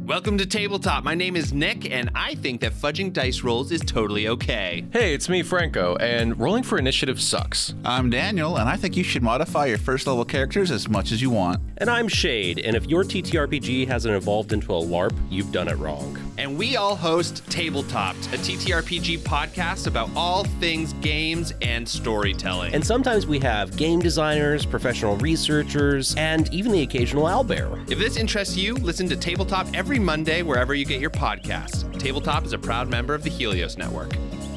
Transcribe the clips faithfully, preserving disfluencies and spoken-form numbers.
Welcome to Tabletop. My name is Nick, and I think that fudging dice rolls is totally okay. Hey, it's me, Franco, and rolling for initiative sucks. I'm Daniel, and I think you should modify your first level characters as much as you want. And I'm Shade, and if your T T R P G hasn't evolved into a LARP, you've done it wrong. And we all host Tabletopped, a T T R P G podcast about all things games and storytelling. And sometimes we have game designers, professional researchers, and even the occasional owlbear. If this interests you, listen to Tabletop every Monday wherever you get your podcasts. Tabletop is a proud member of the Helios Network.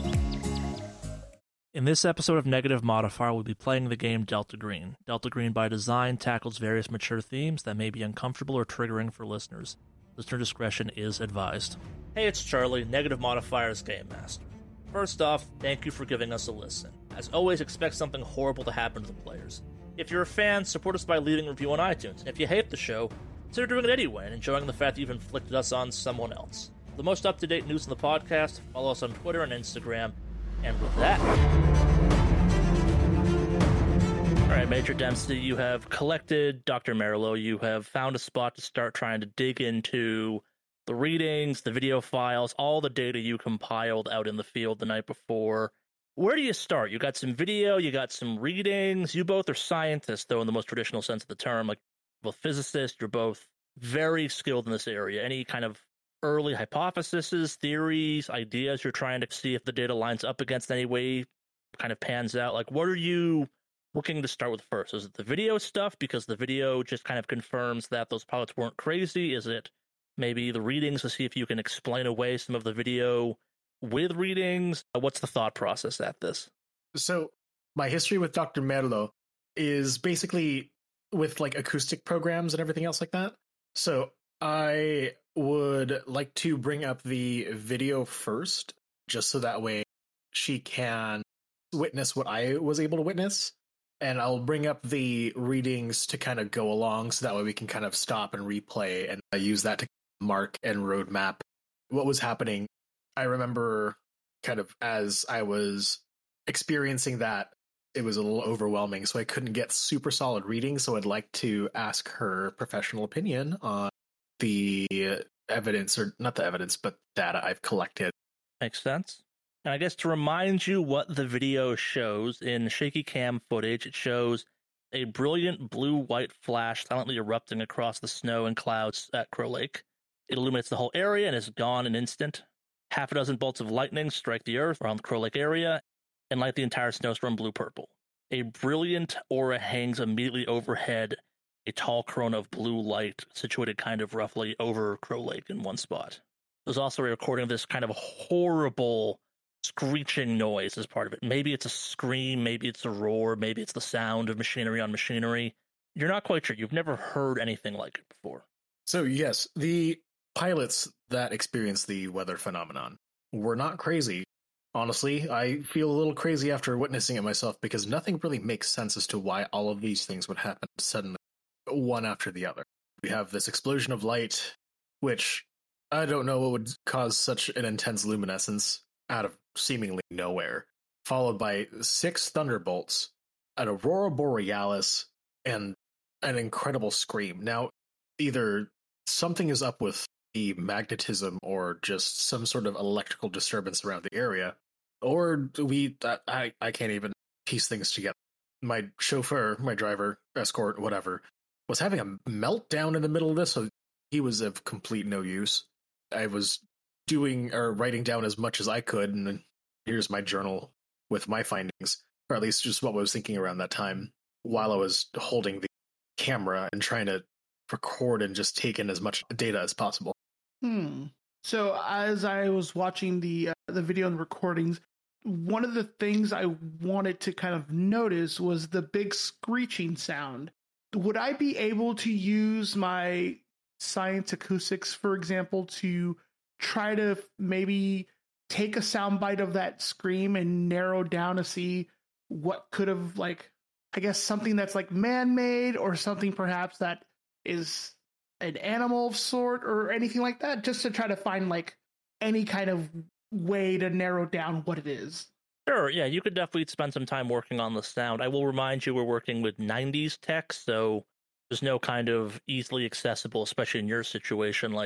In this episode of Negative Modifier, we'll be playing the game Delta Green. Delta Green, by design, tackles various mature themes that may be uncomfortable or triggering for listeners. Listener discretion is advised. Hey, it's Charlie, Negative Modifier's Game Master. First off, thank you for giving us a listen. As always, expect something horrible to happen to the players. If you're a fan, support us by leaving a review on iTunes. And if you hate the show, consider doing it anyway and enjoying the fact that you've inflicted us on someone else. For the most up-to-date news in the podcast, follow us on Twitter and Instagram. And with that... Alright, Major Dempsey, you have collected Doctor Merlo. You have found a spot to start trying to dig into the readings, the video files, all the data you compiled out in the field the night before. Where do you start? You got some video, you got some readings. You both are scientists, though, in the most traditional sense of the term. Like, both physicists, you're both very skilled in this area. Any kind of early hypotheses, theories, ideas you're trying to see if the data lines up against any way, kind of pans out? Like, what are you looking to start with first? Is it the video stuff because the video just kind of confirms that those pilots weren't crazy? Is it maybe the readings to see if you can explain away some of the video with readings? What's the thought process at this? So my history with Doctor Merlo is basically with like acoustic programs and everything else like that. So I would like to bring up the video first, just so that way she can witness what I was able to witness. And I'll bring up the readings to kind of go along, so that way we can kind of stop and replay and use that to mark and roadmap what was happening. I remember kind of as I was experiencing that, it was a little overwhelming, so I couldn't get super solid readings. So I'd like to ask her professional opinion on the evidence, or not the evidence, but data I've collected. Makes sense. And I guess to remind you what the video shows, in shaky cam footage, it shows a brilliant blue-white flash silently erupting across the snow and clouds at Crow Lake. It illuminates the whole area and is gone in an instant. Half a dozen bolts of lightning strike the earth around the Crow Lake area and light the entire snowstorm blue-purple. A brilliant aura hangs immediately overhead, a tall corona of blue light situated kind of roughly over Crow Lake in one spot. There's also a recording of this kind of horrible screeching noise as part of it. Maybe it's a scream, maybe it's a roar, maybe it's the sound of machinery on machinery. You're not quite sure. You've never heard anything like it before. So yes, the pilots that experienced the weather phenomenon were not crazy. Honestly, I feel a little crazy after witnessing it myself, because nothing really makes sense as to why all of these things would happen suddenly, one after the other. We have this explosion of light, which I don't know what would cause such an intense luminescence out of seemingly nowhere, followed by six thunderbolts, an aurora borealis, and an incredible scream. Now, either something is up with the magnetism or just some sort of electrical disturbance around the area, or we I, I can't even piece things together. My chauffeur, my driver, escort, whatever, was having a meltdown in the middle of this, so he was of complete no use. I was doing or writing down as much as I could, and then here's my journal with my findings, or at least just what I was thinking around that time, while I was holding the camera and trying to record and just take in as much data as possible. Hmm. So as I was watching the uh, the video and recordings, one of the things I wanted to kind of notice was the big screeching sound. Would I be able to use my science acoustics, for example, to try to maybe take a soundbite of that scream and narrow down to see what could have, like, I guess something that's like man-made, or something perhaps that is an animal of sort, or anything like that, just to try to find like any kind of way to narrow down what it is? Sure, yeah, you could definitely spend some time working on the sound. I will remind you we're working with nineties tech, so there's no kind of easily accessible, especially in your situation, like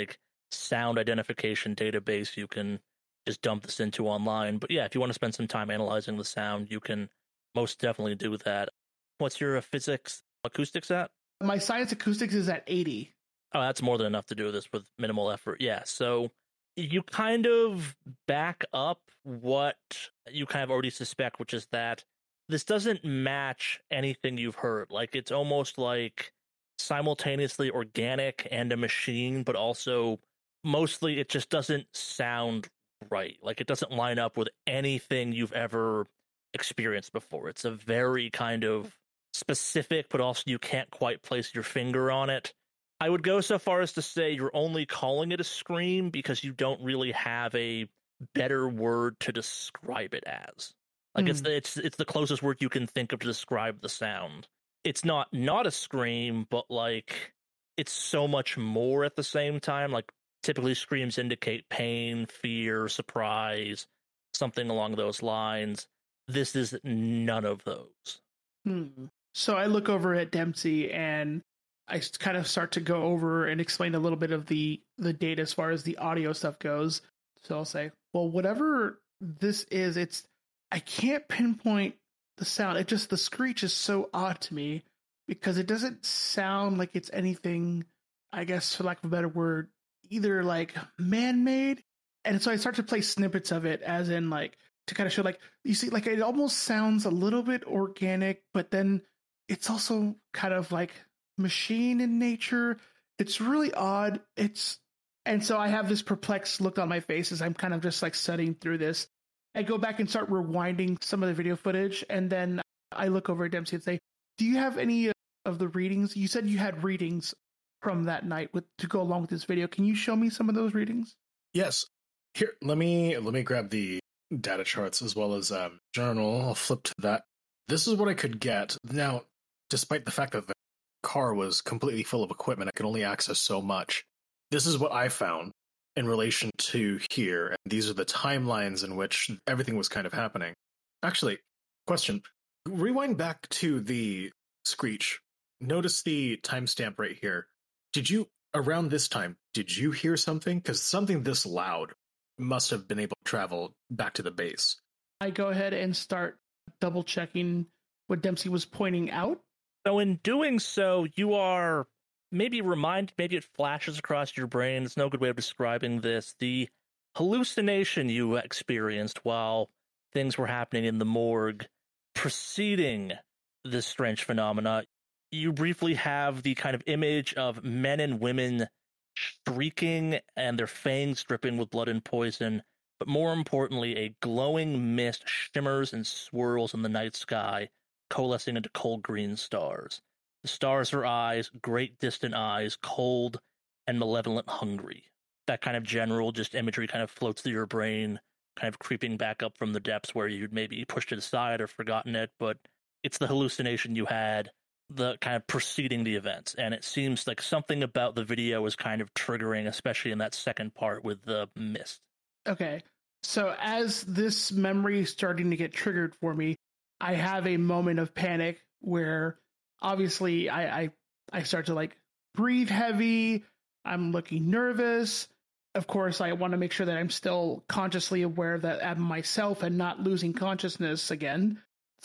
sound identification database you can just dump this into online. But yeah, if you want to spend some time analyzing the sound, you can most definitely do that. What's your uh, physics acoustics at? My science acoustics is at eighty. Oh, that's more than enough to do this with minimal effort. Yeah, so you kind of back up what you kind of already suspect, which is that this doesn't match anything you've heard. Like, it's almost like simultaneously organic and a machine, but also mostly it just doesn't sound right. Like, it doesn't line up with anything you've ever experienced before. It's a very kind of specific, but also you can't quite place your finger on it. I would go so far as to say you're only calling it a scream because you don't really have a better word to describe it as. Like, mm. it's the, it's it's the closest word you can think of to describe the sound. It's not not a scream, but like it's so much more at the same time. Like, typically screams indicate pain, fear, surprise, something along those lines. This is none of those. Hmm. So I look over at Dempsey and I kind of start to go over and explain a little bit of the, the data as far as the audio stuff goes. So I'll say, well, whatever this is, it's, I can't pinpoint the sound. It just, the screech is so odd to me because it doesn't sound like it's anything, I guess, for lack of a better word, either like man-made. And so I start to play snippets of it as in like, to kind of show like, you see, like it almost sounds a little bit organic, but then it's also kind of like machine in nature. It's really odd. It's, and so I have this perplexed look on my face as I'm kind of just like studying through this. I go back and start rewinding some of the video footage, and then I look over at Dempsey and say, do you have any of the readings? You said you had readings from that night with to go along with this video. Can you show me some of those readings? Yes. Here, let me let me grab the data charts as well as um, journal. I'll flip to that. This is what I could get. Now, despite the fact that the car was completely full of equipment, I could only access so much. This is what I found in relation to here. And these are the timelines in which everything was kind of happening. Actually, question. Rewind back to the screech. Notice the timestamp right here. Did you, around this time, did you hear something? Because something this loud must have been able to travel back to the base. I go ahead and start double checking what Dempsey was pointing out. So in doing so, you are maybe reminded, maybe it flashes across your brain. It's no good way of describing this. The hallucination you experienced while things were happening in the morgue preceding this strange phenomena. You briefly have the kind of image of men and women shrieking and their fangs dripping with blood and poison, but more importantly, a glowing mist shimmers and swirls in the night sky, coalescing into cold green stars. The stars are eyes, great distant eyes, cold and malevolent hungry. That kind of general just imagery kind of floats through your brain, kind of creeping back up from the depths where you'd maybe pushed it aside or forgotten it, but it's the hallucination you had, the kind of preceding the events. And it seems like something about the video is kind of triggering, especially in that second part with the mist. Okay. So as this memory is starting to get triggered for me, I have a moment of panic where obviously I, I, I start to like breathe heavy. I'm looking nervous. Of course, I want to make sure that I'm still consciously aware that I'm myself and not losing consciousness again.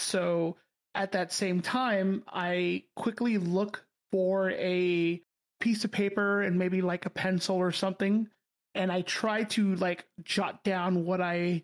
So at that same time, I quickly look for a piece of paper and maybe like a pencil or something. And I try to like jot down what I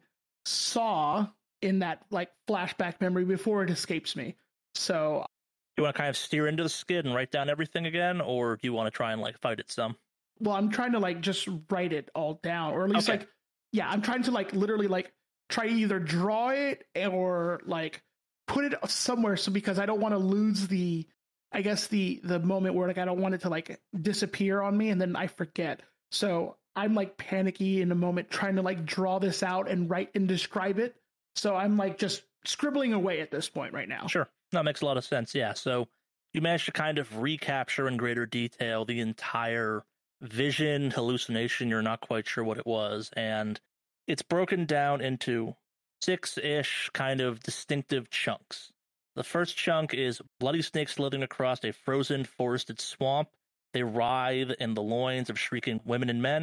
saw in that like flashback memory before it escapes me. So you want to kind of steer into the skid and write down everything again, or do you want to try and like fight it some? Well, I'm trying to like just write it all down, or at least okay. like, yeah, I'm trying to like literally like try to either draw it or like put it somewhere. So because I don't want to lose the, I guess the, the moment where like, I don't want it to like disappear on me and then I forget. So I'm like panicky in a moment trying to like draw this out and write and describe it. So I'm like just scribbling away at this point right now. Sure. That makes a lot of sense. Yeah. So you managed to kind of recapture in greater detail the entire vision, hallucination. You're not quite sure what it was. And it's broken down into six-ish kind of distinctive chunks. The first chunk is bloody snakes slithering across a frozen forested swamp. They writhe in the loins of shrieking women and men.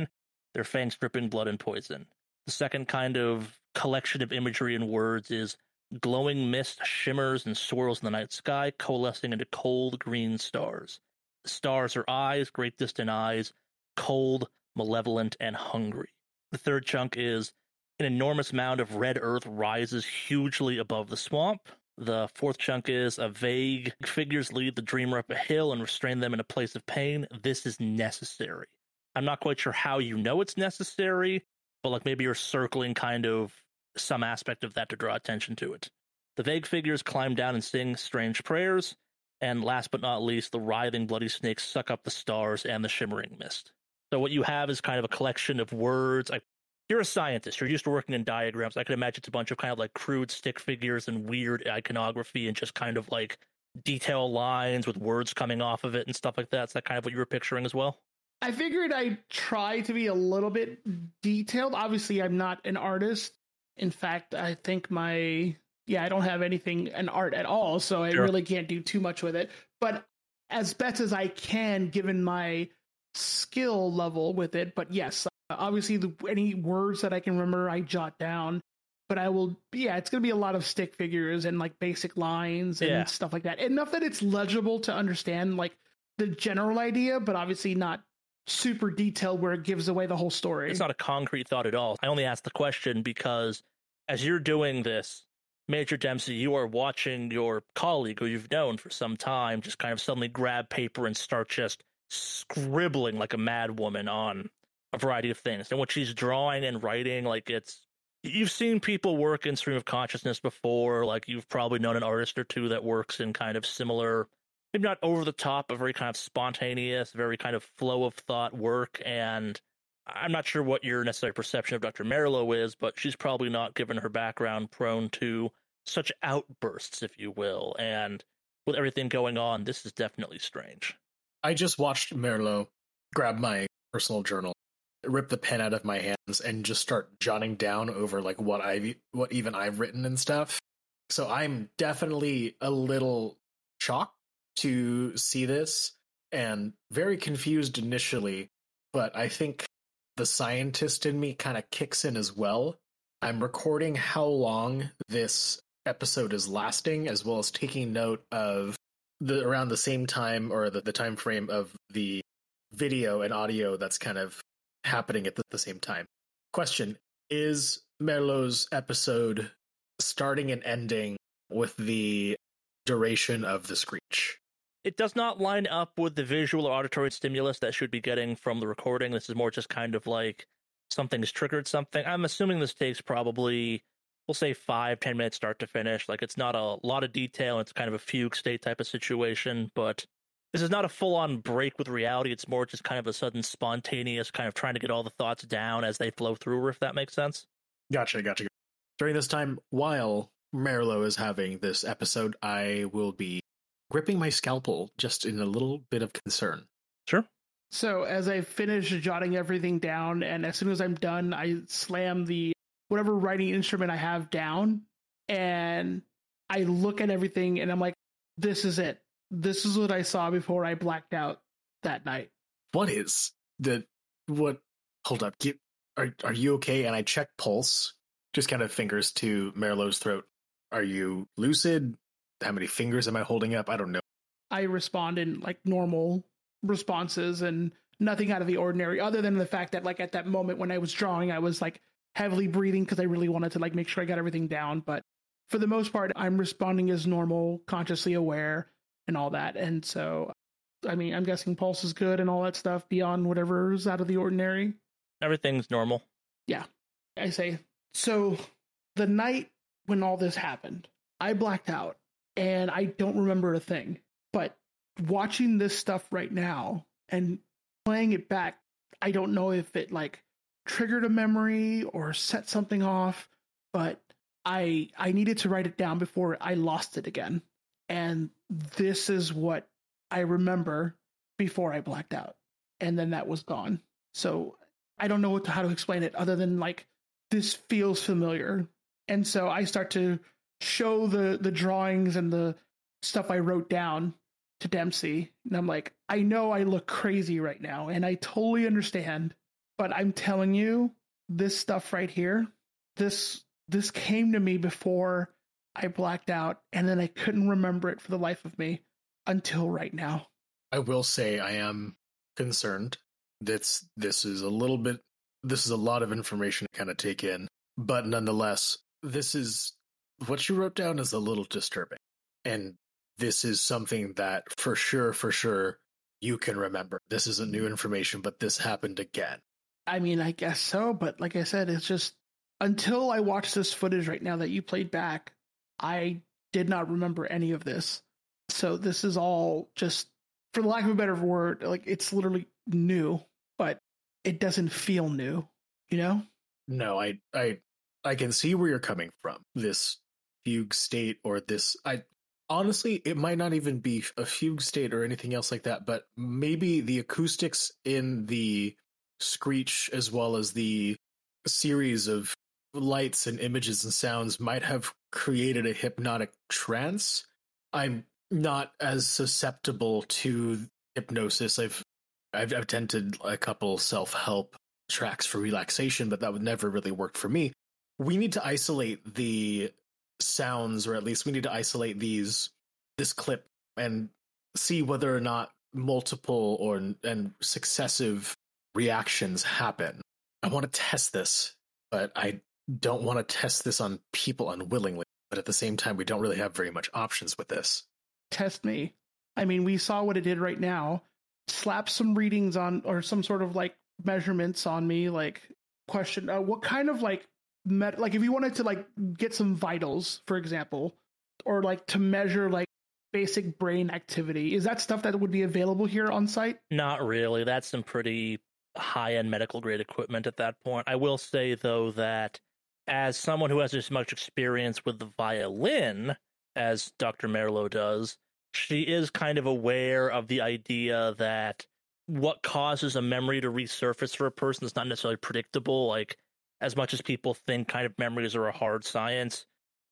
their fangs dripping blood and poison. The second kind of collection of imagery and words is glowing mist shimmers and swirls in the night sky, coalescing into cold green stars. The stars are eyes, great distant eyes, cold, malevolent, and hungry. The third chunk is an enormous mound of red earth rises hugely above the swamp. The fourth chunk is a vague figures lead the dreamer up a hill and restrain them in a place of pain. This is necessary. I'm not quite sure how you know it's necessary, but like maybe you're circling kind of some aspect of that to draw attention to it. The vague figures climb down and sing strange prayers, and last but not least, the writhing bloody snakes suck up the stars and the shimmering mist. So what you have is kind of a collection of words. I You're a scientist. You're used to working in diagrams. I can imagine it's a bunch of kind of like crude stick figures and weird iconography and just kind of like detail lines with words coming off of it and stuff like that. Is that kind of what you were picturing as well? I figured I'd try to be a little bit detailed. Obviously, I'm not an artist. In fact, I think my, yeah, I don't have anything in art at all, so I Sure. really can't do too much with it. But as best as I can, given my skill level with it, but yes, obviously, the, any words that I can remember, I jot down. But I will, yeah, it's going to be a lot of stick figures and like basic lines and Yeah. stuff like that. Enough that it's legible to understand like the general idea, but obviously not super detailed where it gives away the whole story. It's not a concrete thought at all. I only asked the question because as you're doing this, Major Dempsey, you are watching your colleague who you've known for some time just kind of suddenly grab paper and start just scribbling like a mad woman on a variety of things. And what she's drawing and writing, like it's, you've seen people work in stream of consciousness before, like you've probably known an artist or two that works in kind of similar, maybe not over the top, but very kind of spontaneous, very kind of flow of thought work. And I'm not sure what your necessary perception of Doctor Merlo is, but she's probably not, given her background, prone to such outbursts, if you will. And with everything going on, this is definitely strange. I just watched Merlo grab my personal journal, rip the pen out of my hands, and just start jotting down over like what I've what even I've written and stuff. So I'm definitely a little shocked to see this and very confused initially, but I think the scientist in me kind of kicks in as well. I'm recording how long this episode is lasting, as well as taking note of the around the same time or the, the time frame of the video and audio that's kind of happening at the, the same time. Question: is Merlo's episode starting and ending with the duration of the screech? It does not line up with the visual or auditory stimulus that should be getting from the recording. This is more just kind of like something's triggered something. I'm assuming this takes probably, we'll say five, ten minutes start to finish. Like it's not a lot of detail. It's kind of a fugue state type of situation, but this is not a full-on break with reality. It's more just kind of a sudden spontaneous kind of trying to get all the thoughts down as they flow through her, if that makes sense. Gotcha, gotcha. During this time, while Merlo is having this episode, I will be gripping my scalpel just in a little bit of concern. Sure. So as I finish jotting everything down, and as soon as I'm done, I slam the whatever writing instrument I have down, and I look at everything, and I'm like, this is it. This is what I saw before I blacked out that night. What is the what? Hold up, get, are are you okay? And I check pulse, just kind of fingers to Merlo's throat. Are you lucid? How many fingers am I holding up? I don't know. I respond in like normal responses and nothing out of the ordinary, other than the fact that like at that moment when I was drawing, I was like heavily breathing because I really wanted to like make sure I got everything down. But for the most part, I'm responding as normal, consciously aware, and all that. And so, I mean, I'm guessing pulse is good and all that stuff beyond whatever's out of the ordinary. Everything's normal. Yeah, I say. So the night when all this happened, I blacked out and I don't remember a thing. But watching this stuff right now and playing it back, I don't know if it like triggered a memory or set something off, but I I needed to write it down before I lost it again. And this is what I remember before I blacked out. And then that was gone. So I don't know what to, how to explain it other than like, this feels familiar. And so I start to show the, the drawings and the stuff I wrote down to Dempsey. And I'm like, I know I look crazy right now. And I totally understand. but I'm telling you, this stuff right here, this this came to me before I blacked out, and then I couldn't remember it for the life of me until right now. I will say I am concerned. That's this is a little bit this is a lot of information to kind of take in, but nonetheless, this is what you wrote down is a little disturbing. And this is something that for sure, for sure, you can remember. This isn't new information, but this happened again. I mean, I guess so, but like I said, it's just until I watched this footage right now that you played back, I did not remember any of this. So this is all just, for the lack of a better word, like it's literally new, but it doesn't feel new, you know? No, I I I can see where you're coming from. This fugue state or this I honestly, it might not even be a fugue state or anything else like that, but maybe the acoustics in the screech as well as the series of lights and images and sounds might have created a hypnotic trance. I'm not as susceptible to hypnosis. I've I've attempted a couple self-help tracks for relaxation, but that would never really work for me. We need to isolate the sounds, or at least we need to isolate these this clip and see whether or not multiple or and successive reactions happen. I want to test this, but I don't want to test this on people unwillingly. But at the same time, we don't really have very much options with this. Test me. I mean, we saw what it did right now. Slap some readings on, or some sort of like measurements on me, like question, uh, what kind of like, met, like if you wanted to like get some vitals, for example, or like to measure like basic brain activity, is that stuff that would be available here on site? Not really. That's some pretty high-end medical grade equipment at that point. I will say though that as someone who has as much experience with the violin as Doctor Merlo does, she is kind of aware of the idea that what causes a memory to resurface for a person is not necessarily predictable. Like, as much as people think kind of memories are a hard science,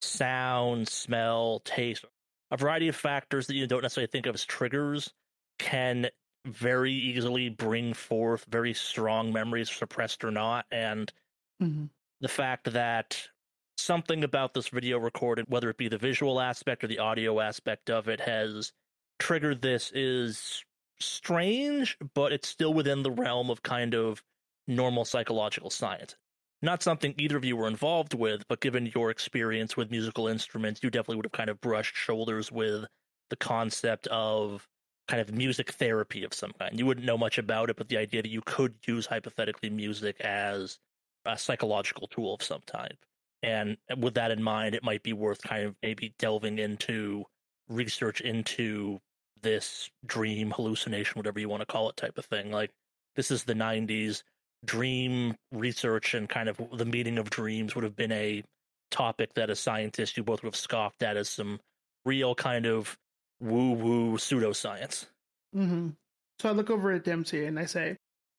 sound, smell, taste, a variety of factors that you don't necessarily think of as triggers can very easily bring forth very strong memories, suppressed or not. And Mm-hmm. the fact that something about this video recorded, whether it be the visual aspect or the audio aspect of it, has triggered this is strange, but it's still within the realm of kind of normal psychological science. Not something either of you were involved with, but given your experience with musical instruments, you definitely would have kind of brushed shoulders with the concept of kind of music therapy of some kind. You wouldn't know much about it, but the idea that you could use hypothetically music as a psychological tool of some type. And with that in mind, it might be worth kind of maybe delving into research into this dream, hallucination, whatever you want to call it, type of thing. Like, this is the nineties. Dream research and kind of the meaning of dreams would have been a topic that as scientists you both would have scoffed at as some real kind of woo-woo pseudoscience. Mm-hmm. So I look over at Dempsey and I say,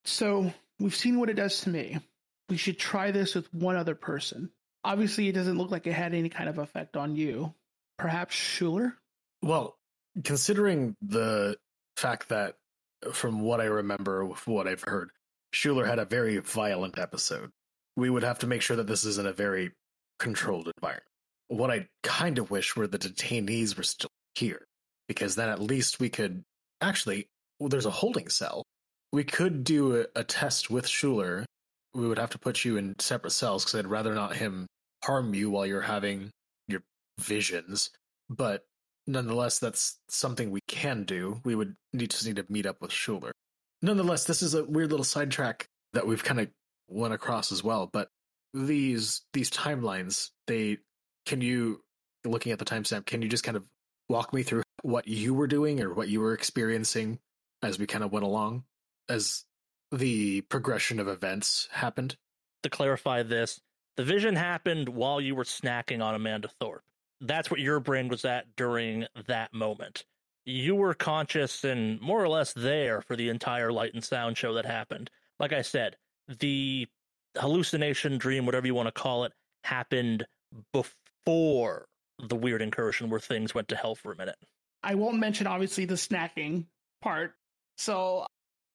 so we've seen what it does to me. We should try this with one other person. Obviously, it doesn't look like it had any kind of effect on you. Perhaps Schuler? Well, considering the fact that, from what I remember, with what I've heard, Schuler had a very violent episode. We would have to make sure that this is in a very controlled environment. What I kind of wish were the detainees were still here, because then at least we could actually, well, there's a holding cell. We could do a, a test with Schuler. We would have to put you in separate cells because I'd rather not him harm you while you're having your visions. But nonetheless, that's something we can do. We would need to need to meet up with Schuler. Nonetheless, this is a weird little sidetrack that we've kind of went across as well. But these these timelines, they can you, looking at the timestamp, can you just kind of walk me through what you were doing or what you were experiencing as we kind of went along, as the progression of events happened? To clarify this, the vision happened while you were snacking on Amanda Thorpe. That's what your brain was at during that moment. You were conscious and more or less there for the entire light and sound show that happened. Like I said, the hallucination, dream, whatever you want to call it, happened before the weird incursion where things went to hell for a minute. I won't mention, obviously, the snacking part. So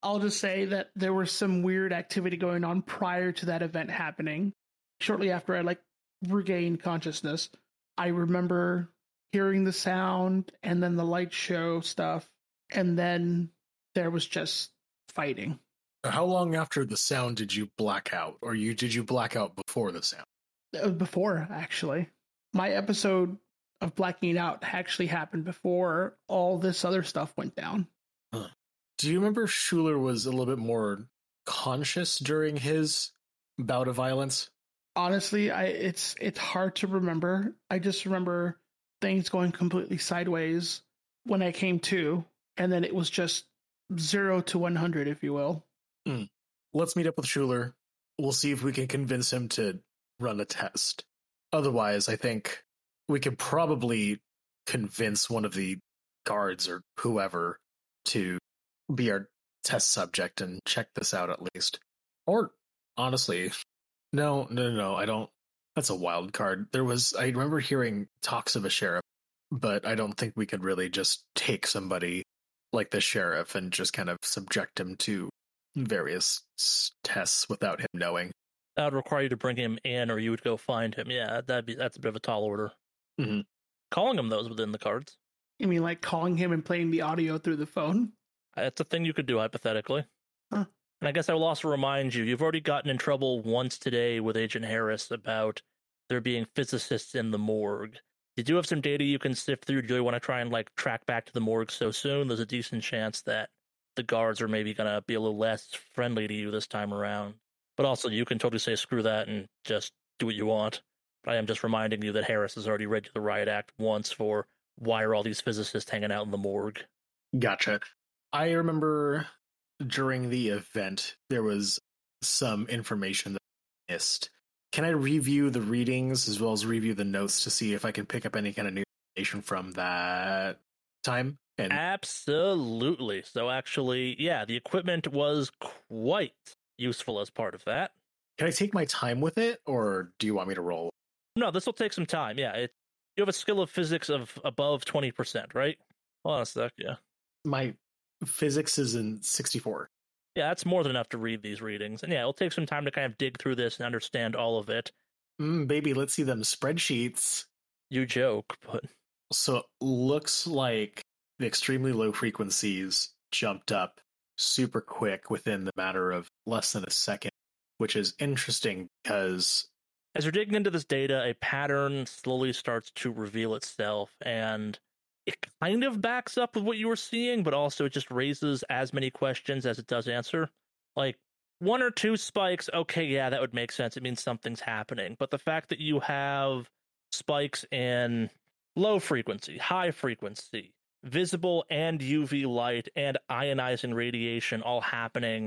I'll just say that there was some weird activity going on prior to that event happening. Shortly after I like regained consciousness, I remember hearing the sound and then the light show stuff, and then there was just fighting. How long after the sound did you black out, or you did you black out before the sound? Uh, Before, actually. My episode of blacking out actually happened before all this other stuff went down. Huh. Do you remember Schuler was a little bit more conscious during his bout of violence? Honestly, I it's it's hard to remember. I just remember things going completely sideways when I came to, and then it was just zero to one hundred, if you will. Mm. Let's meet up with Schuler. We'll see if we can convince him to run a test. Otherwise, I think we could probably convince one of the guards or whoever to be our test subject and check this out at least. Or, honestly, no, no, no, no, I don't. That's a wild card. There was, I remember hearing talks of a sheriff, but I don't think we could really just take somebody like the sheriff and just kind of subject him to various tests without him knowing. That would require you to bring him in, or you would go find him. Yeah, that'd be that's a bit of a tall order. Mm-hmm. Calling him those within the cards. You mean like calling him and playing the audio through the phone? That's a thing you could do hypothetically. Huh. And I guess I will also remind you, you've already gotten in trouble once today with Agent Harris about there being physicists in the morgue. You do have some data you can sift through. Do you want to try and like track back to the morgue so soon? There's a decent chance that the guards are maybe going to be a little less friendly to you this time around. But also, you can totally say screw that and just do what you want. But I am just reminding you that Harris has already read you the riot act once for why are all these physicists hanging out in the morgue. Gotcha. I remember during the event, there was some information that I missed. Can I review the readings as well as review the notes to see if I can pick up any kind of new information from that time? And Absolutely. So actually, yeah, the equipment was quite useful as part of that. can I take my time with it, or do you want me to roll? No, this will take some time. Yeah, it, you have a skill of physics of above twenty percent, right? Hold on a sec, yeah. My physics is in sixty-four. Yeah, that's more than enough to read these readings. And yeah, it'll take some time to kind of dig through this and understand all of it. Mm, baby, let's see them spreadsheets. You joke, but... So it looks like the extremely low frequencies jumped up super quick within the matter of less than a second, which is interesting because... As you're digging into this data, a pattern slowly starts to reveal itself, and it kind of backs up with what you were seeing, but also it just raises as many questions as it does answer. Like, one or two spikes, okay, yeah, that would make sense. It means something's happening. But the fact that you have spikes in low frequency, high frequency, visible and U V light, and ionizing radiation all happening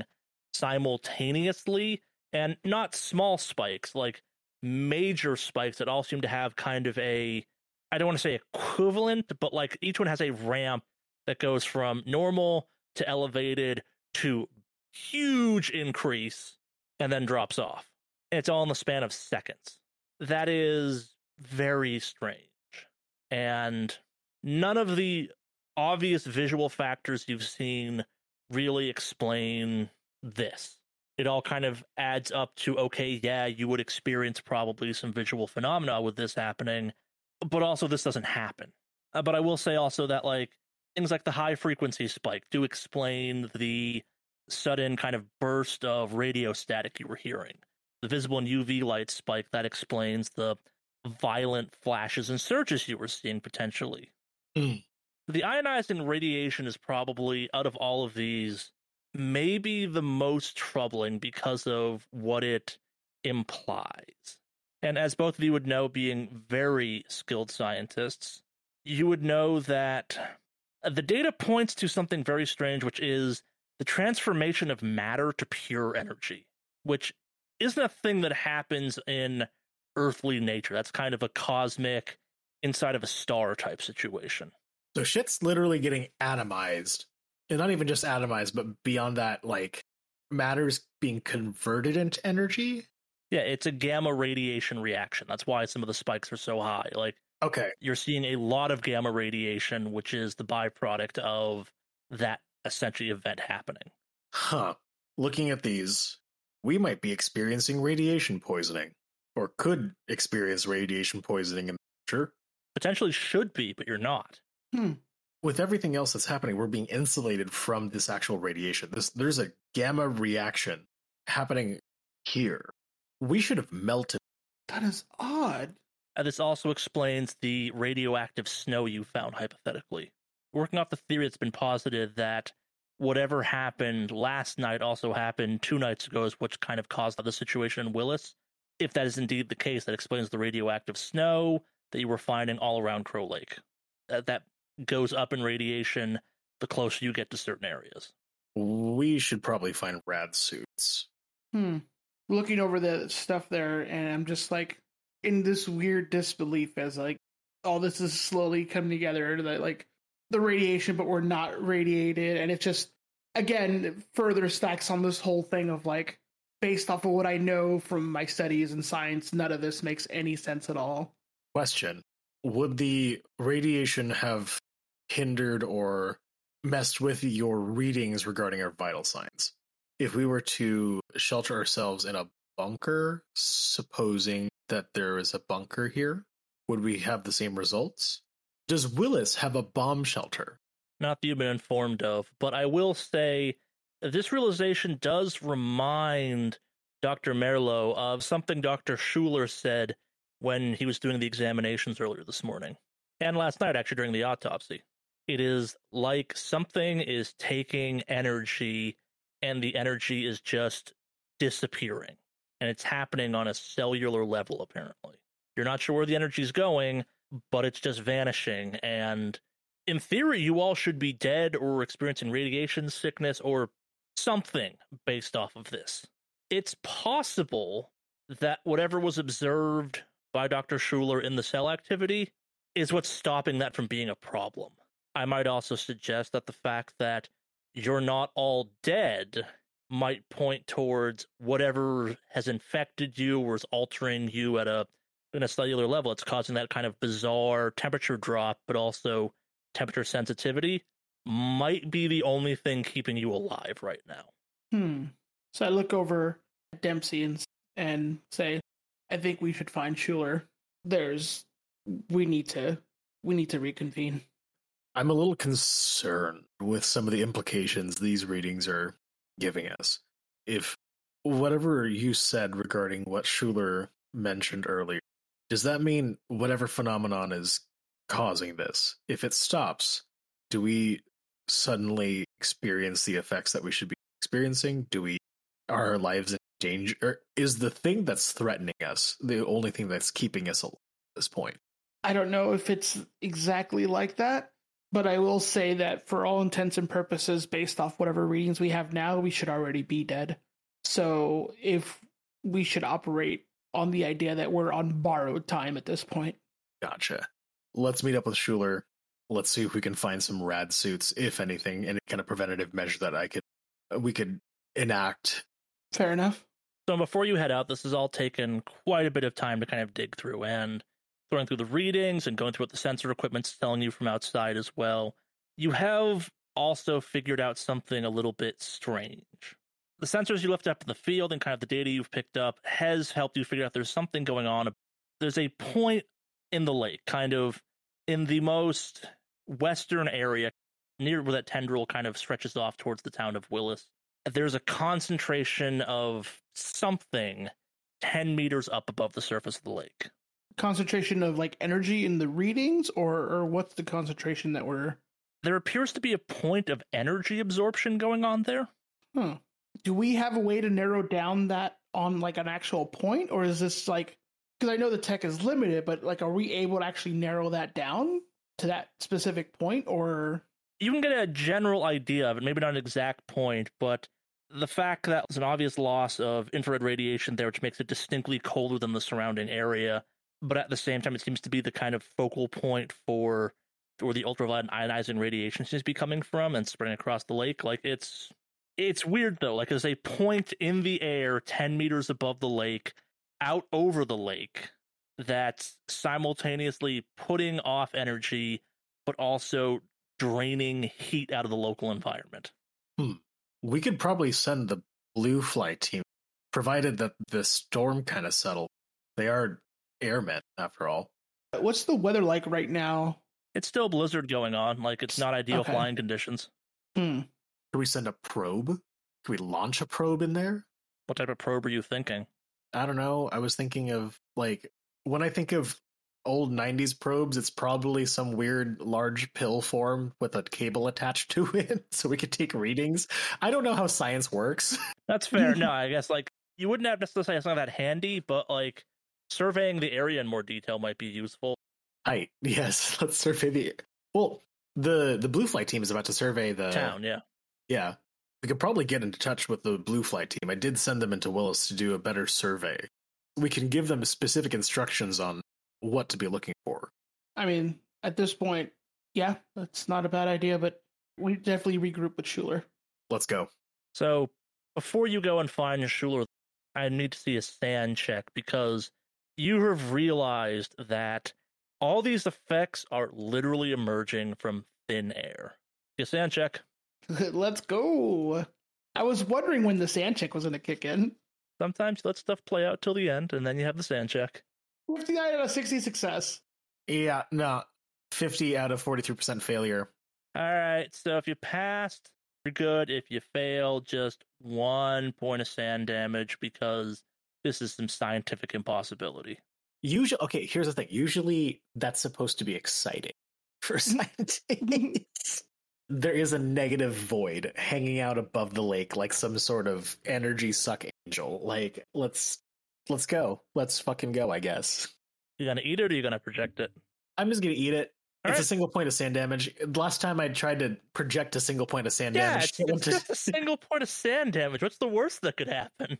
simultaneously, and not small spikes, like major spikes that all seem to have kind of a, I don't want to say equivalent, but like each one has a ramp that goes from normal to elevated to huge increase and then drops off. And it's all in the span of seconds. That is very strange. And none of the obvious visual factors you've seen really explain this. It all kind of adds up to, okay, yeah, you would experience probably some visual phenomena with this happening, but also this doesn't happen. Uh, but I will say also that like things like the high frequency spike do explain the sudden kind of burst of radio static you were hearing. The visible and U V light spike, that explains the violent flashes and surges you were seeing potentially. Mm. The ionizing radiation is probably, out of all of these, maybe the most troubling because of what it implies. And as both of you would know, being very skilled scientists, you would know that the data points to something very strange, which is the transformation of matter to pure energy, which isn't a thing that happens in earthly nature. That's kind of a cosmic, inside of a star type situation. So shit's literally getting atomized. And not even just atomized, but beyond that, like, matter's being converted into energy? Yeah, it's a gamma radiation reaction. That's why some of the spikes are so high. Like, Okay. you're seeing a lot of gamma radiation, which is the byproduct of that essentially event happening. Huh. Looking at these, we might be experiencing radiation poisoning, or could experience radiation poisoning in the future. Potentially should be, but you're not. Hmm. With everything else that's happening, we're being insulated from this actual radiation. This, there's a gamma reaction happening here. We should have melted. That is odd. And this also explains the radioactive snow you found, hypothetically. Working off the theory that's been posited that whatever happened last night also happened two nights ago, is what kind of caused the situation in Willis. If that is indeed the case, that explains the radioactive snow that you were finding all around Crow Lake. That, that goes up in radiation the closer you get to certain areas. We should probably find rad suits. Hmm. Looking over the stuff there, and I'm just like in this weird disbelief as like all this is slowly coming together. That like the radiation, but we're not radiated, and it just again further stacks on this whole thing of like, based off of what I know from my studies in science, none of this makes any sense at all. Question: would the radiation have hindered or messed with your readings regarding our vital signs? If we were to shelter ourselves in a bunker, supposing that there is a bunker here, would we have the same results? Does Willis have a bomb shelter? Not that you've been informed of, but I will say this realization does remind Doctor Merlo of something Doctor Schuler said when he was doing the examinations earlier this morning, and last night actually during the autopsy. It is like something is taking energy and the energy is just disappearing, and it's happening on a cellular level, apparently. You're not sure where the energy is going, but it's just vanishing, and in theory, you all should be dead or experiencing radiation sickness or something based off of this. It's possible that whatever was observed by Doctor Schuler in the cell activity is what's stopping that from being a problem. I might also suggest that the fact that you're not all dead might point towards whatever has infected you or is altering you at a in a cellular level. It's causing that kind of bizarre temperature drop, but also temperature sensitivity might be the only thing keeping you alive right now. Hmm. So I look over at Dempsey and, and say, I think we should find Schuler. There's, we need to, we need to reconvene. I'm a little concerned with some of the implications these readings are giving us. If whatever you said regarding what Schuler mentioned earlier, does that mean whatever phenomenon is causing this, if it stops, do we suddenly experience the effects that we should be experiencing? Do we, are our lives in danger? Or is the thing that's threatening us the only thing that's keeping us alive at this point? I don't know if it's exactly like that, but I will say that for all intents and purposes, based off whatever readings we have now, we should already be dead. So if we should operate on the idea that we're on borrowed time at this point. Gotcha. Let's meet up with Schuler. Let's see if we can find some rad suits, if anything, any kind of preventative measure that I could, we could enact. Fair enough. So before you head out, this has all taken quite a bit of time to kind of dig through, and throwing through the readings and going through what the sensor equipment's telling you from outside as well. You have also figured out something a little bit strange. The sensors you left up in the field and kind of the data you've picked up has helped you figure out there's something going on. There's a point in the lake, kind of in the most western area, near where that tendril kind of stretches off towards the town of Willis. There's a concentration of something ten meters up above the surface of the lake. Concentration of like energy in the readings, or or what's the concentration that we're... There appears to be a point of energy absorption going on there. Huh. Do we have a way to narrow down that on like an actual point, or is this like, because I know the tech is limited, but like, are we able to actually narrow that down to that specific point, or? You can get a general idea of it, maybe not an exact point, but the fact that there's an obvious loss of infrared radiation there, which makes it distinctly colder than the surrounding area, but at the same time, it seems to be the kind of focal point for where the ultraviolet ionizing radiation seems to be coming from and spreading across the lake. Like, it's it's weird, though. Like, there's a point in the air ten meters above the lake, out over the lake, that's simultaneously putting off energy, but also draining heat out of the local environment. Hmm. We could probably send the Blue Flight team, provided that the storm kind of settled. They are airmen, after all. What's the weather like right now? It's still blizzard going on. Like, it's not ideal Okay. flying conditions. Hmm. Could we send a probe? Could we launch a probe in there? What type of probe are you thinking? I don't know. I was thinking of, like, when I think of old nineties probes, it's probably some weird large pill form with a cable attached to it so we could take readings. I don't know how science works. That's fair. No, I guess, like, you wouldn't have necessarily have something that handy, but, like, surveying the area in more detail might be useful. Right. Yes. Let's survey the. Well, the the Blue Flight team is about to survey the Town, yeah. Yeah. We could probably get into touch with the Blue Flight team. I did send them into Willis to do a better survey. We can give them specific instructions on what to be looking for. I mean, at this point, yeah, that's not a bad idea, but we definitely regroup with Schuler. Let's go. So, before you go and find Schuler, I need to see a sand check because you have realized that all these effects are literally emerging from thin air. A sand check. Let's go. I was wondering when the sand check was going to kick in. Sometimes you let stuff play out till the end, and then you have the sand check. fifty-nine out of sixty success. Yeah, no. fifty out of forty-three percent failure. All right, so if you passed, you're good. If you fail, just one point of sand damage because this is some scientific impossibility. Usually, okay, here's the thing. Usually that's supposed to be exciting for scientists. There is a negative void hanging out above the lake like some sort of energy suck angel. Like, let's let's go. Let's fucking go, I guess. You gonna eat it or you gonna project it? I'm just gonna eat it. All it's right. a single point of sand damage. Last time I tried to project a single point of sand Yeah, damage. it's, it's just a single point of sand damage. What's the worst that could happen?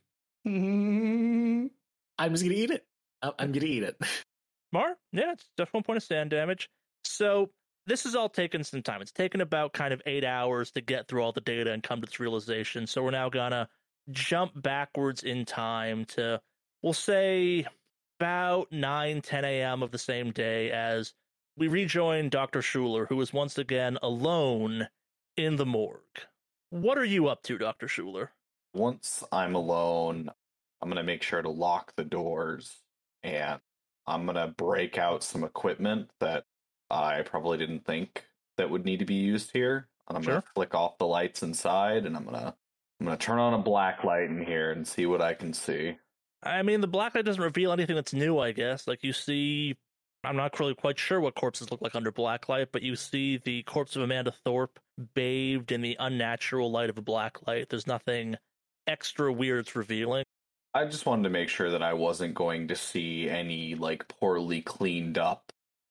I'm just gonna eat it. I'm I'm gonna eat it. Mar? Yeah, it's just one point of sand damage. So this has all taken some time. It's taken about kind of eight hours to get through all the data and come to this realization. So we're now gonna jump backwards in time to, we'll say, about nine, ten a.m. of the same day as we rejoin Doctor Schuler, who is once again alone in the morgue. What are you up to, Doctor Schuler? Once I'm alone, I'm going to make sure to lock the doors, and I'm going to break out some equipment that I probably didn't think that would need to be used here. And I'm Sure. going to flick off the lights inside, and I'm going to I'm going to turn on a black light in here and see what I can see. I mean, the blacklight doesn't reveal anything that's new, I guess. Like, you see, I'm not really quite sure what corpses look like under blacklight, but you see the corpse of Amanda Thorpe bathed in the unnatural light of a blacklight. There's nothing extra weird it's revealing. I just wanted to make sure that I wasn't going to see any, like, poorly cleaned up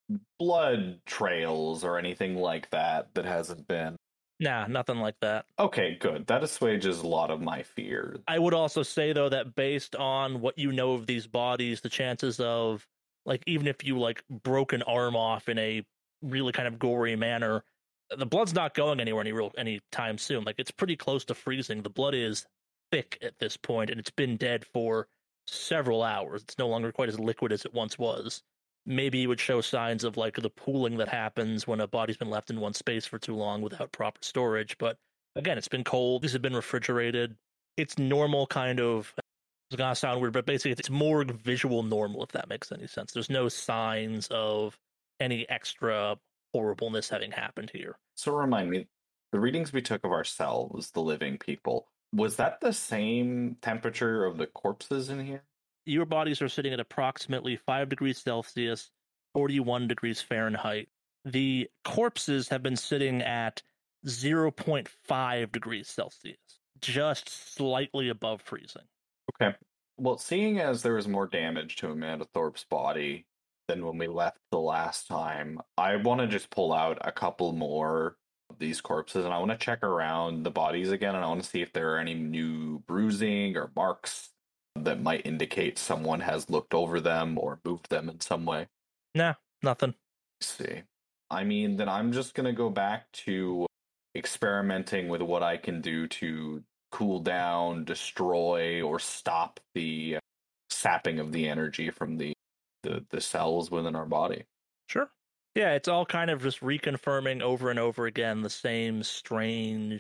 blood trails or anything like that that hasn't been. Nah, nothing like that. Okay, good. That assuages a lot of my fears. I would also say, though, that based on what you know of these bodies, the chances of, like, even if you, like, broke an arm off in a really kind of gory manner, the blood's not going anywhere any real any time soon. Like, it's pretty close to freezing. The blood is thick at this point, and it's been dead for several hours. It's no longer quite as liquid as it once was. Maybe it would show signs of, like, the pooling that happens when a body's been left in one space for too long without proper storage. But again, it's been cold. These have been refrigerated. It's normal kind of, it's going to sound weird, but basically it's more visual normal, if that makes any sense. There's no signs of any extra horribleness having happened here. So remind me, the readings we took of ourselves, the living people, was that the same temperature of the corpses in here? Your bodies are sitting at approximately five degrees Celsius, forty-one degrees Fahrenheit. The corpses have been sitting at zero point five degrees Celsius, just slightly above freezing. Okay. Well, seeing as there was more damage to Amanda Thorpe's body than when we left the last time, I want to just pull out a couple more of these corpses, and I want to check around the bodies again, and I want to see if there are any new bruising or marks that might indicate someone has looked over them or moved them in some way. Nah, nothing. Let's see. I mean, then I'm just going to go back to experimenting with what I can do to cool down, destroy, or stop the sapping of the energy from the, the, the cells within our body. Sure. Yeah, it's all kind of just reconfirming over and over again the same strange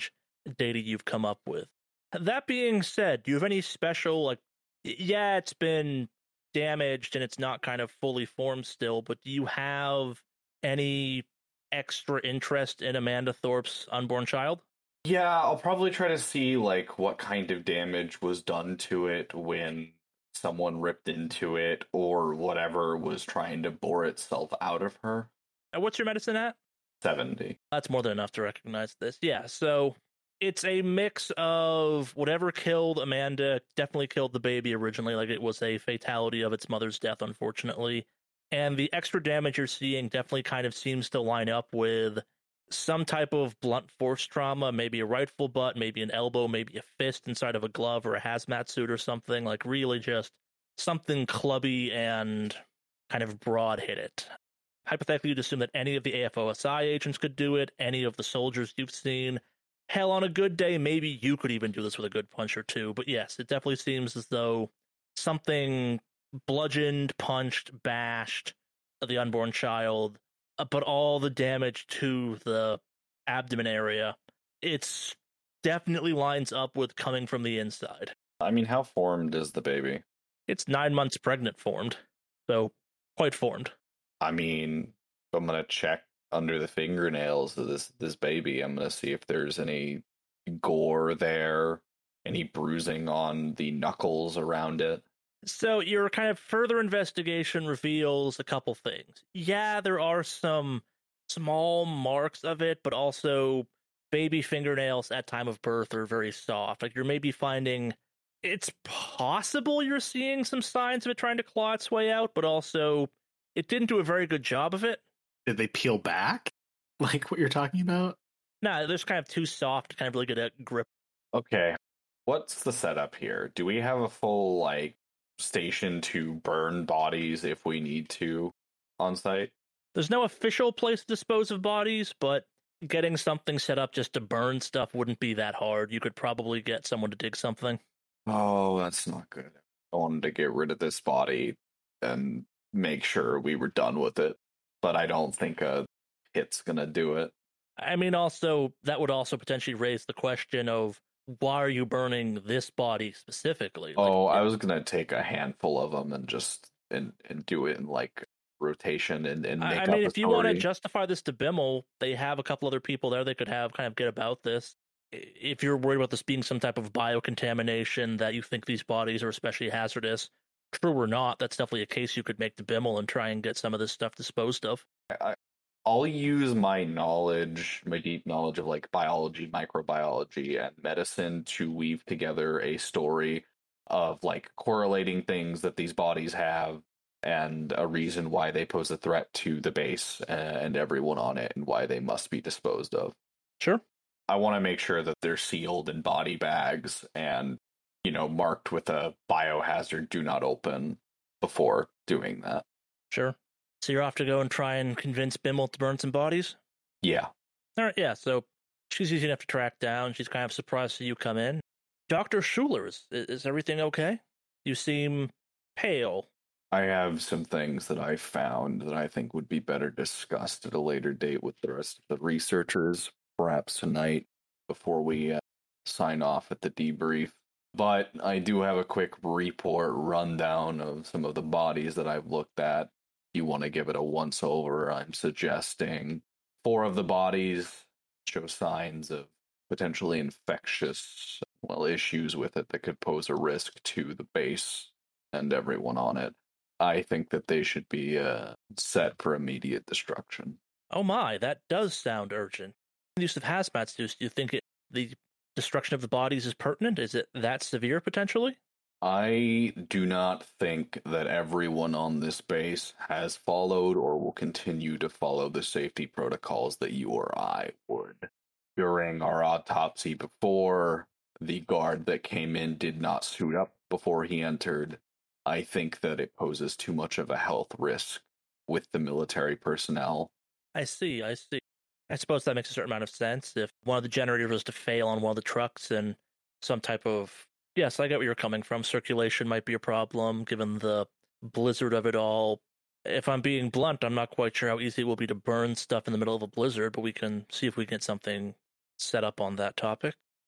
data you've come up with. That being said, do you have any special, like, yeah, it's been damaged and it's not kind of fully formed still, but do you have any extra interest in Amanda Thorpe's unborn child? Yeah, I'll probably try to see like what kind of damage was done to it when someone ripped into it or whatever was trying to bore itself out of her. And what's your medicine at? seventy. That's more than enough to recognize this. Yeah, so it's a mix of whatever killed Amanda, definitely killed the baby originally, like it was a fatality of its mother's death, unfortunately. And the extra damage you're seeing definitely kind of seems to line up with some type of blunt force trauma, maybe a rifle butt, maybe an elbow, maybe a fist inside of a glove or a hazmat suit or something, like really just something clubby and kind of broad hit it. Hypothetically, you'd assume that any of the A F O S I agents could do it, any of the soldiers you've seen. Hell, on a good day, maybe you could even do this with a good punch or two. But yes, it definitely seems as though something bludgeoned, punched, bashed the unborn child, but all the damage to the abdomen area, it's definitely lines up with coming from the inside. I mean, how formed is the baby? It's nine months pregnant formed, so quite formed. I mean, I'm gonna check under the fingernails of this this baby. I'm gonna see if there's any gore there, any bruising on the knuckles around it. So your kind of further investigation reveals a couple things. Yeah, there are some small marks of it, but also baby fingernails at time of birth are very soft. Like you're maybe finding, it's possible you're seeing some signs of it trying to claw its way out, but also it didn't do a very good job of it. Did they peel back? Like what you're talking about? No, they're kind of too soft to kind of really get a grip. Okay, what's the setup here? Do we have a full, like, station to burn bodies if we need to on site? There's no official place to dispose of bodies, but getting something set up just to burn stuff wouldn't be that hard. You could probably get someone to dig something. Oh, that's not good. I wanted to get rid of this body and make sure we were done with it, but I don't think a hit's gonna do it. I mean, also, that would also potentially raise the question of why are you burning this body specifically? Like, oh, I was gonna take a handful of them and just and and do it in like rotation and, and make I up mean, a if you want to story. justify this to Bimmel, they have a couple other people there they could have kind of get about this. If you're worried about this being some type of biocontamination, that you think these bodies are especially hazardous, true or not, that's definitely a case you could make to Bimmel and try and get some of this stuff disposed of. I, I'll use my knowledge, my deep knowledge of like biology, microbiology, and medicine to weave together a story of like correlating things that these bodies have and a reason why they pose a threat to the base and everyone on it and why they must be disposed of. Sure. I want to make sure that they're sealed in body bags and, you know, marked with a biohazard do not open before doing that. Sure. So you're off to go and try and convince Bimmel to burn some bodies? Yeah. All right, yeah, so she's easy enough to track down. She's kind of surprised to see you come in. Doctor Schuler, is, is everything okay? You seem pale. I have some things that I found that I think would be better discussed at a later date with the rest of the researchers, perhaps tonight before we uh, sign off at the debrief. But I do have a quick report rundown of some of the bodies that I've looked at. If you want to give it a once over, I'm suggesting four of the bodies show signs of potentially infectious, well, issues with it that could pose a risk to the base and everyone on it. I think that they should be uh, set for immediate destruction. Oh my, that does sound urgent. The use of hazmat suits, do you think it, the destruction of the bodies is pertinent? Is it that severe, potentially? I do not think that everyone on this base has followed or will continue to follow the safety protocols that you or I would. During our autopsy before, the guard that came in did not suit up before he entered. I think that it poses too much of a health risk with the military personnel. I see, I see. I suppose that makes a certain amount of sense. If one of the generators was to fail on one of the trucks and some type of... Yes, I get where you're coming from. Circulation might be a problem, given the blizzard of it all. If I'm being blunt, I'm not quite sure how easy it will be to burn stuff in the middle of a blizzard, but we can see if we can get something set up on that topic.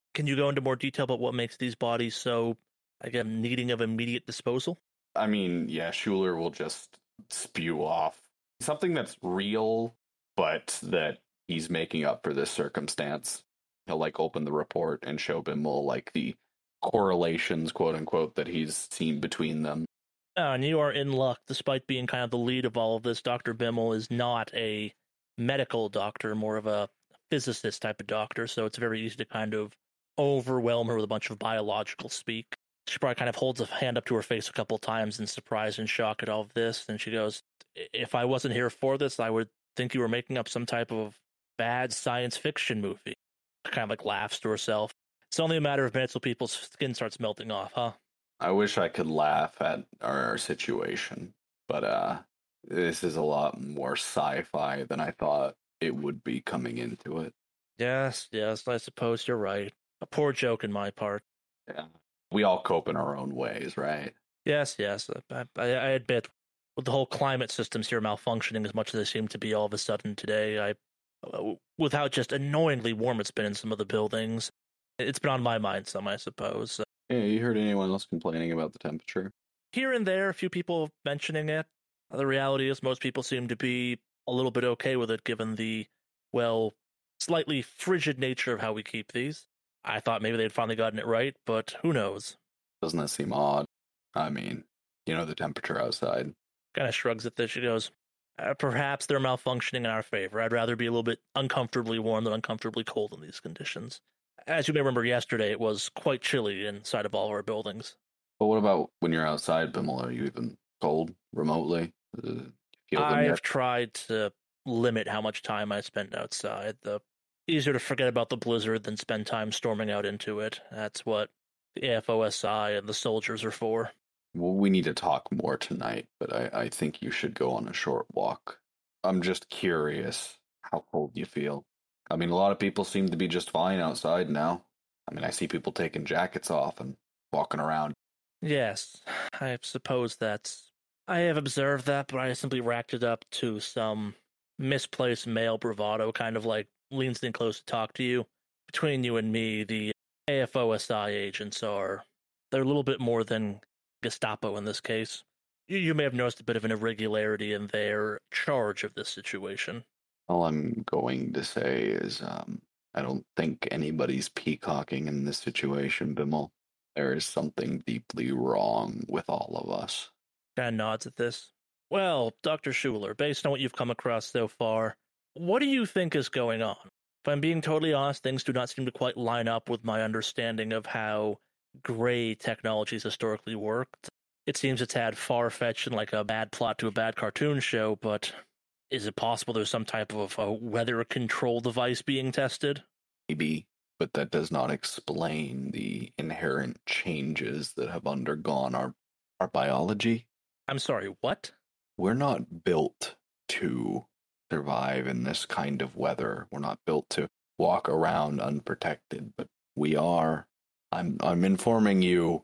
Can you go into more detail about what makes these bodies so, again, needing of immediate disposal? I mean, yeah, Schuler will just spew off something that's real, but that he's making up for this circumstance. He'll like open the report and show Bimmel like the correlations, quote unquote, that he's seen between them. Oh, and you are in luck. Despite being kind of the lead of all of this, Doctor Bimmel is not a medical doctor, more of a physicist type of doctor, so it's very easy to kind of overwhelm her with a bunch of biological speak. She probably kind of holds a hand up to her face a couple times in surprise and shock at all of this, and she goes, if I wasn't here for this, I would think you were making up some type of bad science fiction movie. Kind of like laughs to herself. It's only a matter of minutes till people's skin starts melting off, huh? I wish I could laugh at our situation, but uh, this is a lot more sci-fi than I thought it would be coming into it. Yes, yes, I suppose you're right. A poor joke in my part. Yeah, we all cope in our own ways, right? Yes, yes, I, I, I admit, with the whole climate systems here malfunctioning as much as they seem to be all of a sudden today, I, uh, with how just annoyingly warm it's been in some of the buildings, it's been on my mind some, I suppose. Yeah, you heard anyone else complaining about the temperature? Here and there, a few people mentioning it. The reality is most people seem to be a little bit okay with it, given the, well, slightly frigid nature of how we keep these. I thought maybe they'd finally gotten it right, but who knows? Doesn't that seem odd? I mean, you know the temperature outside. Kind of shrugs at this. She goes, uh, perhaps they're malfunctioning in our favor. I'd rather be a little bit uncomfortably warm than uncomfortably cold in these conditions. As you may remember yesterday, it was quite chilly inside of all of our buildings. But what about when you're outside, Bimmel? Are you even cold remotely? Uh, feel them I've yet? tried to limit how much time I spend outside. The easier to forget about the blizzard than spend time storming out into it. That's what the A F O S I and the soldiers are for. Well, we need to talk more tonight, but I, I think you should go on a short walk. I'm just curious how cold you feel. I mean, a lot of people seem to be just fine outside now. I mean, I see people taking jackets off and walking around. Yes, I suppose that's... I have observed that, but I simply racked it up to some misplaced male bravado, kind of like leans in close to talk to you. Between you and me, the A F O S I agents are... they're a little bit more than Gestapo in this case. You, you may have noticed a bit of an irregularity in their charge of this situation. All I'm going to say is um, I don't think anybody's peacocking in this situation, Bimmel. There is something deeply wrong with all of us. Dan nods at this. Well, Doctor Schuler, based on what you've come across so far, what do you think is going on? If I'm being totally honest, things do not seem to quite line up with my understanding of how gray technologies historically worked. It seems a tad far-fetched and like a bad plot to a bad cartoon show, but is it possible there's some type of a weather control device being tested? Maybe, but that does not explain the inherent changes that have undergone our, our biology. I'm sorry, what? We're not built to survive in this kind of weather. We're not built to walk around unprotected, but we are. I'm I'm informing you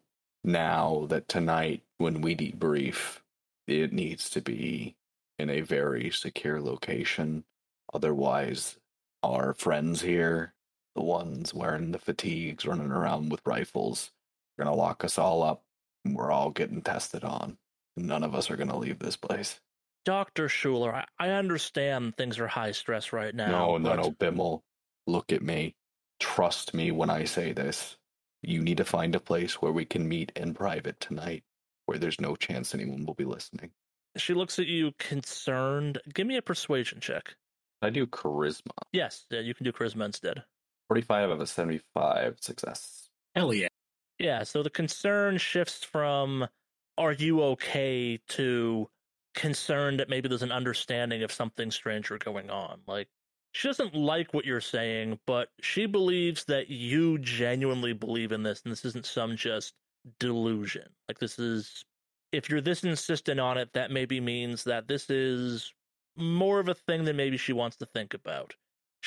now that tonight when we debrief, it needs to be in a very secure location. Otherwise, our friends here, the ones wearing the fatigues, running around with rifles, are going to lock us all up, and we're all getting tested on. None of us are going to leave this place. Doctor Schuler, I, I understand things are high stress right now. No, no, but... no, Bimmel. Look at me. Trust me when I say this. You need to find a place where we can meet in private tonight, where there's no chance anyone will be listening. She looks at you concerned. Give me a persuasion check. I do charisma. Yes, yeah, you can do charisma instead. forty-five of a seventy-five success. Hell yeah. Yeah, so the concern shifts from, are you okay, to concerned that maybe there's an understanding of something stranger going on. Like, she doesn't like what you're saying, but she believes that you genuinely believe in this, and this isn't some just delusion. Like, this is... if you're this insistent on it, that maybe means that this is more of a thing than maybe she wants to think about.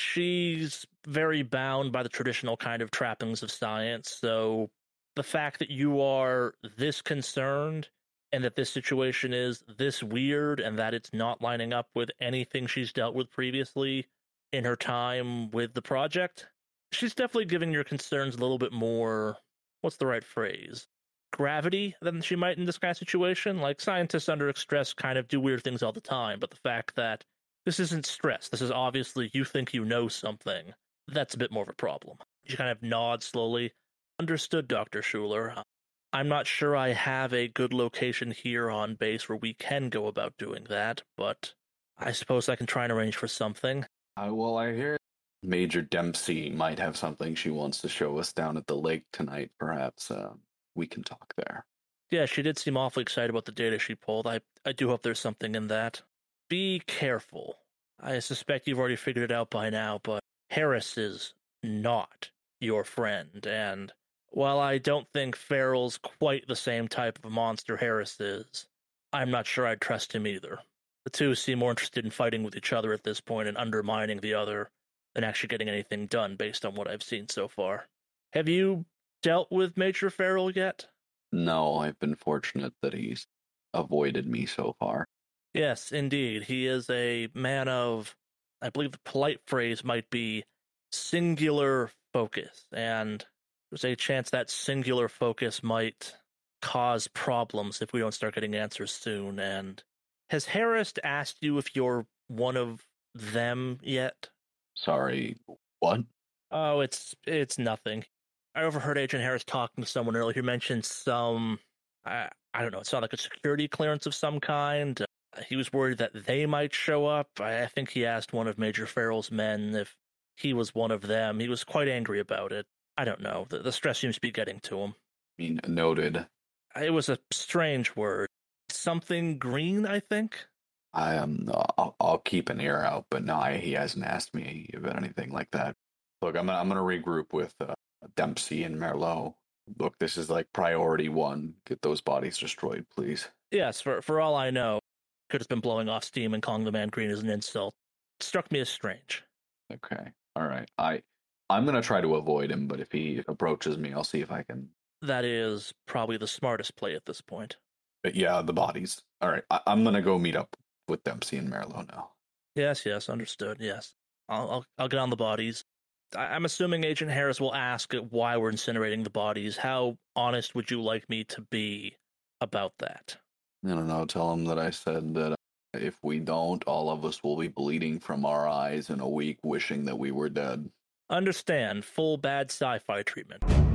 She's very bound by the traditional kind of trappings of science, so the fact that you are this concerned and that this situation is this weird and that it's not lining up with anything she's dealt with previously in her time with the project, she's definitely giving your concerns a little bit more, what's the right phrase? Gravity than she might in this kind of situation. Like, scientists under stress kind of do weird things all the time, but the fact that this isn't stress, this is obviously you think you know something, that's a bit more of a problem. She kind of nods slowly. Understood, Doctor Schuler. I'm not sure I have a good location here on base where we can go about doing that, but I suppose I can try and arrange for something. Uh, well, I hear Major Dempsey might have something she wants to show us down at the lake tonight. Perhaps uh, we can talk there. Yeah, she did seem awfully excited about the data she pulled. I, I do hope there's something in that. Be careful. I suspect you've already figured it out by now, but Harris is not your friend, and while I don't think Farrell's quite the same type of monster Harris is, I'm not sure I'd trust him either. The two seem more interested in fighting with each other at this point and undermining the other than actually getting anything done based on what I've seen so far. Have you dealt with Major Farrell yet? No, I've been fortunate that he's avoided me so far. Yes, indeed. He is a man of, I believe the polite phrase might be singular focus, and there's a chance that singular focus might cause problems if we don't start getting answers soon. And has Harris asked you if you're one of them yet? Sorry, what? Oh, it's it's nothing. I overheard Agent Harris talking to someone earlier who mentioned some, I, I don't know, it's not like a security clearance of some kind. Uh, he was worried that they might show up. I, I think he asked one of Major Farrell's men if he was one of them. He was quite angry about it. I don't know. The, the stress seems to be getting to him. I mean, noted. It was a strange word. Something green, I think? I am. Um, I'll, I'll keep an ear out, but no, I, he hasn't asked me about anything like that. Look, I'm gonna, I'm gonna regroup with uh, Dempsey and Merlot. Look, this is like priority one. Get those bodies destroyed, please. Yes, for for all I know, could have been blowing off steam and calling the man green as an insult. It struck me as strange. Okay, all right. I I'm gonna try to avoid him, but if he approaches me, I'll see if I can. That is probably the smartest play at this point. But yeah, the bodies. All right, I, I'm gonna go meet up with Dempsey and Merlot now. Yes, yes, understood. Yes, I'll I'll, I'll get on the bodies. I'm assuming Agent Harris will ask why we're incinerating the bodies. How honest would you like me to be about that? I don't know. Tell him that I said that if we don't, all of us will be bleeding from our eyes in a week, wishing that we were dead. Understand. Full bad sci-fi treatment.